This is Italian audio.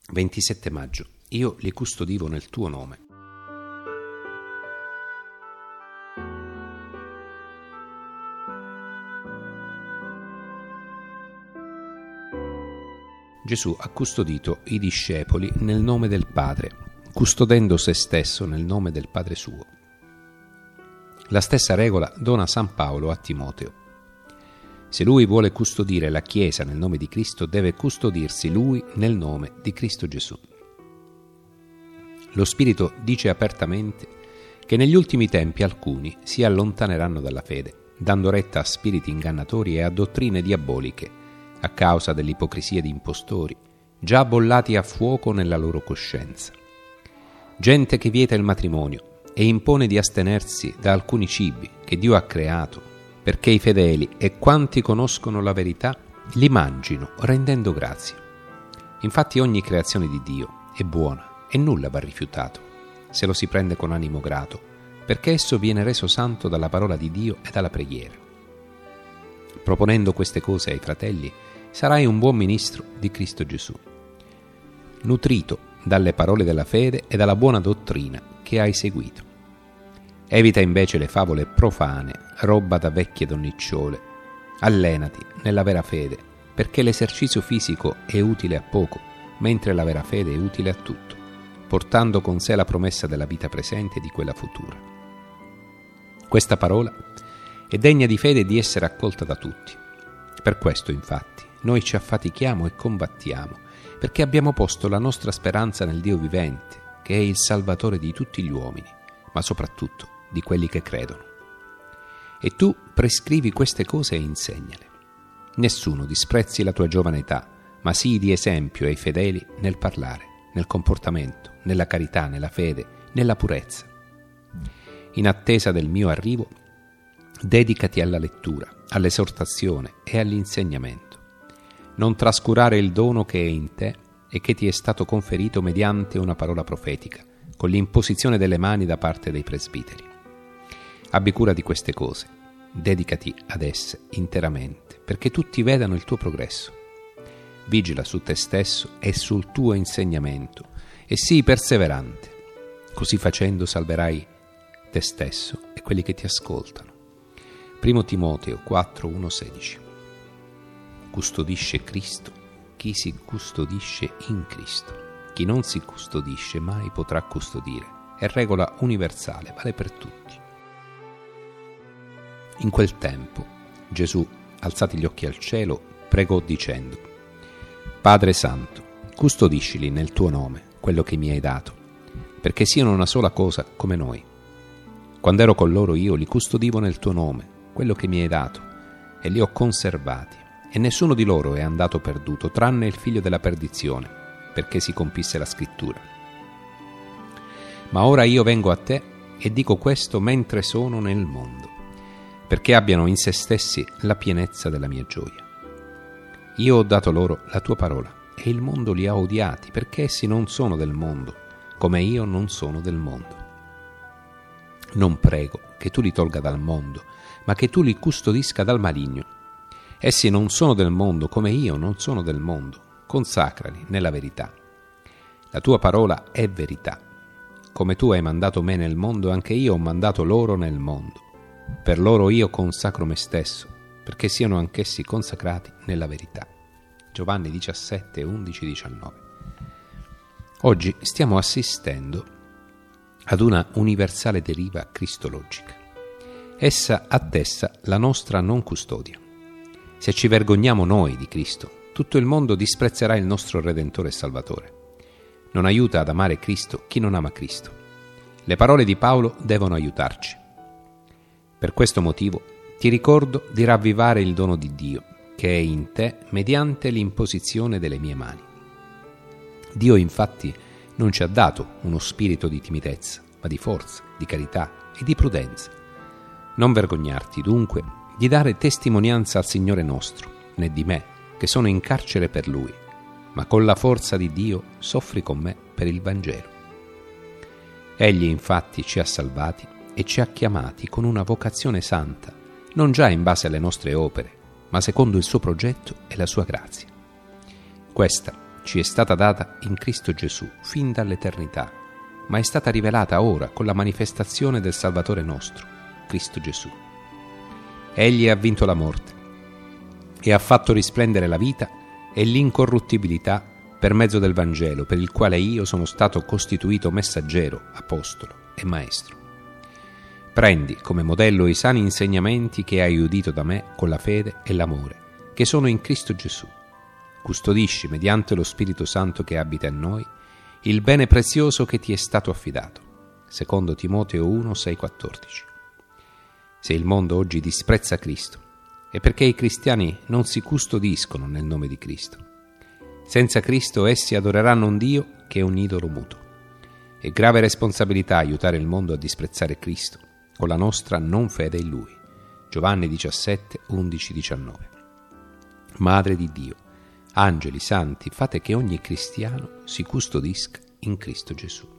27 maggio. Io li custodivo nel tuo nome. Gesù ha custodito i discepoli nel nome del Padre, custodendo se stesso nel nome del Padre suo. La stessa regola dona San Paolo a Timoteo. Se lui vuole custodire la Chiesa nel nome di Cristo, deve custodirsi lui nel nome di Cristo Gesù. Lo Spirito dice apertamente che negli ultimi tempi alcuni si allontaneranno dalla fede, dando retta a spiriti ingannatori e a dottrine diaboliche, a causa dell'ipocrisia di impostori, già bollati a fuoco nella loro coscienza. Gente che vieta il matrimonio e impone di astenersi da alcuni cibi che Dio ha creato, perché i fedeli e quanti conoscono la verità li mangino rendendo grazie. Infatti ogni creazione di Dio è buona e nulla va rifiutato, se lo si prende con animo grato, perché esso viene reso santo dalla parola di Dio e dalla preghiera. Proponendo queste cose ai fratelli, sarai un buon ministro di Cristo Gesù, nutrito dalle parole della fede e dalla buona dottrina che hai seguito. Evita invece le favole profane, roba da vecchie donnicciole. Allenati nella vera fede, perché l'esercizio fisico è utile a poco, mentre la vera fede è utile a tutto, portando con sé la promessa della vita presente e di quella futura. Questa parola è degna di fede e di essere accolta da tutti. Per questo, infatti, noi ci affatichiamo e combattiamo, perché abbiamo posto la nostra speranza nel Dio vivente, che è il Salvatore di tutti gli uomini, ma soprattutto di quelli che credono. E tu prescrivi queste cose e insegnale. Nessuno disprezzi la tua giovane età, ma sii di esempio ai fedeli nel parlare, nel comportamento, nella carità, nella fede, nella purezza. In attesa del mio arrivo, dedicati alla lettura, all'esortazione e all'insegnamento. Non trascurare il dono che è in te e che ti è stato conferito mediante una parola profetica, con l'imposizione delle mani da parte dei presbiteri. Abbi cura di queste cose, dedicati ad esse interamente, perché tutti vedano il tuo progresso. Vigila su te stesso e sul tuo insegnamento e sii perseverante. Così facendo salverai te stesso e quelli che ti ascoltano. 1 Timoteo 4, 1, 16. Custodisce Cristo chi si custodisce in Cristo. Chi non si custodisce mai potrà custodire. È regola universale, vale per tutti. In quel tempo Gesù, alzati gli occhi al cielo, pregò dicendo: Padre Santo, custodiscili nel tuo nome quello che mi hai dato, perché siano una sola cosa come noi. Quando ero con loro io li custodivo nel tuo nome, quello che mi hai dato, e li ho conservati, e nessuno di loro è andato perduto, tranne il figlio della perdizione, perché si compisse la scrittura. Ma ora io vengo a te e dico questo mentre sono nel mondo, perché abbiano in se stessi la pienezza della mia gioia. Io ho dato loro la tua parola, e il mondo li ha odiati, perché essi non sono del mondo, come io non sono del mondo. Non prego che tu li tolga dal mondo, ma che tu li custodisca dal maligno. Essi non sono del mondo, come io non sono del mondo. Consacrali nella verità. La tua parola è verità. Come tu hai mandato me nel mondo, anche io ho mandato loro nel mondo. Per loro io consacro me stesso, perché siano anch'essi consacrati nella verità. Giovanni 17, 11, 19. Oggi stiamo assistendo ad una universale deriva cristologica. Essa attesta la nostra non custodia. Se ci vergogniamo noi di Cristo, tutto il mondo disprezzerà il nostro Redentore e Salvatore. Non aiuta ad amare Cristo chi non ama Cristo. Le parole di Paolo devono aiutarci. Per questo motivo ti ricordo di ravvivare il dono di Dio, che è in te mediante l'imposizione delle mie mani. Dio infatti non ci ha dato uno spirito di timidezza, ma di forza, di carità e di prudenza. Non vergognarti dunque di dare testimonianza al Signore nostro, né di me, che sono in carcere per Lui, ma con la forza di Dio soffri con me per il Vangelo. Egli infatti ci ha salvati e ci ha chiamati con una vocazione santa, non già in base alle nostre opere, ma secondo il suo progetto e la sua grazia. Questa ci è stata data in Cristo Gesù fin dall'eternità, ma è stata rivelata ora con la manifestazione del Salvatore nostro, Cristo Gesù. Egli ha vinto la morte e ha fatto risplendere la vita e l'incorruttibilità per mezzo del Vangelo, per il quale io sono stato costituito messaggero, apostolo e maestro. Prendi come modello i sani insegnamenti che hai udito da me con la fede e l'amore, che sono in Cristo Gesù. Custodisci, mediante lo Spirito Santo che abita in noi, il bene prezioso che ti è stato affidato. Secondo Timoteo 1, 6, 14. Se il mondo oggi disprezza Cristo, è perché i cristiani non si custodiscono nel nome di Cristo. Senza Cristo essi adoreranno un Dio che è un idolo muto. È grave responsabilità aiutare il mondo a disprezzare Cristo con la nostra non fede in Lui. Giovanni 17, 11, 19. Madre di Dio, angeli santi, fate che ogni cristiano si custodisca in Cristo Gesù.